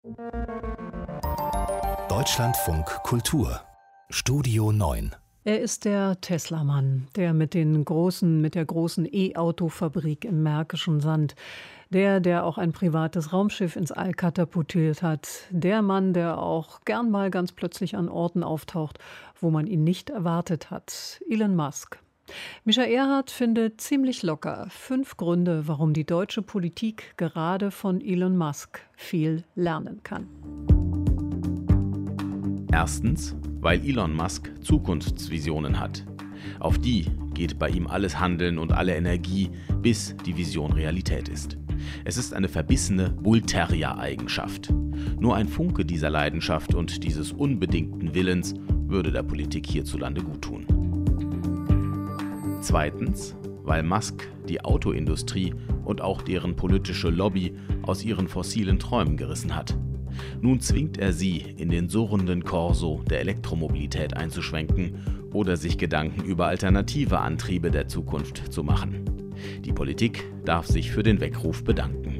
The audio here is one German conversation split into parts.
Deutschlandfunk Kultur Studio 9. Er ist der Tesla-Mann, der mit der großen E-Auto-Fabrik im Märkischen Sand, der auch ein privates Raumschiff ins All katapultiert hat, der Mann, der auch gern mal ganz plötzlich an Orten auftaucht, wo man ihn nicht erwartet hat, Elon Musk. Mischa Erhardt findet ziemlich locker 5 Gründe, warum die deutsche Politik gerade von Elon Musk viel lernen kann. Erstens, weil Elon Musk Zukunftsvisionen hat. Auf die geht bei ihm alles Handeln und alle Energie, bis die Vision Realität ist. Es ist eine verbissene Bull-Terrier-Eigenschaft. Nur ein Funke dieser Leidenschaft und dieses unbedingten Willens würde der Politik hierzulande guttun. Zweitens, weil Musk die Autoindustrie und auch deren politische Lobby aus ihren fossilen Träumen gerissen hat. Nun zwingt er sie, in den surrenden Korso der Elektromobilität einzuschwenken oder sich Gedanken über alternative Antriebe der Zukunft zu machen. Die Politik darf sich für den Weckruf bedanken.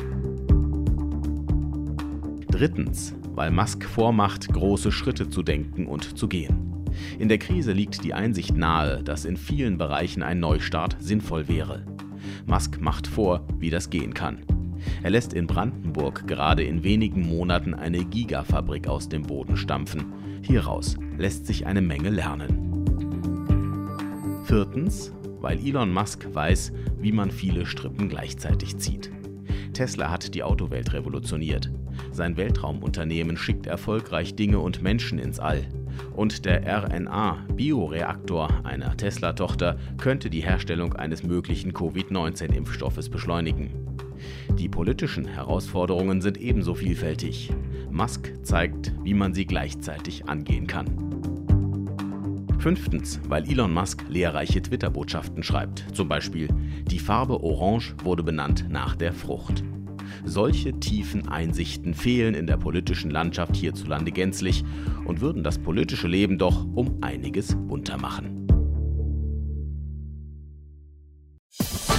Drittens, weil Musk vormacht, große Schritte zu denken und zu gehen. In der Krise liegt die Einsicht nahe, dass in vielen Bereichen ein Neustart sinnvoll wäre. Musk macht vor, wie das gehen kann. Er lässt in Brandenburg gerade in wenigen Monaten eine Gigafabrik aus dem Boden stampfen. Hieraus lässt sich eine Menge lernen. Viertens, weil Elon Musk weiß, wie man viele Strippen gleichzeitig zieht. Tesla hat die Autowelt revolutioniert. Sein Weltraumunternehmen schickt erfolgreich Dinge und Menschen ins All. Und der RNA-Bioreaktor einer Tesla-Tochter könnte die Herstellung eines möglichen Covid-19-Impfstoffes beschleunigen. Die politischen Herausforderungen sind ebenso vielfältig. Musk zeigt, wie man sie gleichzeitig angehen kann. Fünftens, weil Elon Musk lehrreiche Twitter-Botschaften schreibt. Zum Beispiel, die Farbe Orange wurde benannt nach der Frucht. Solche tiefen Einsichten fehlen in der politischen Landschaft hierzulande gänzlich und würden das politische Leben doch um einiges bunter machen.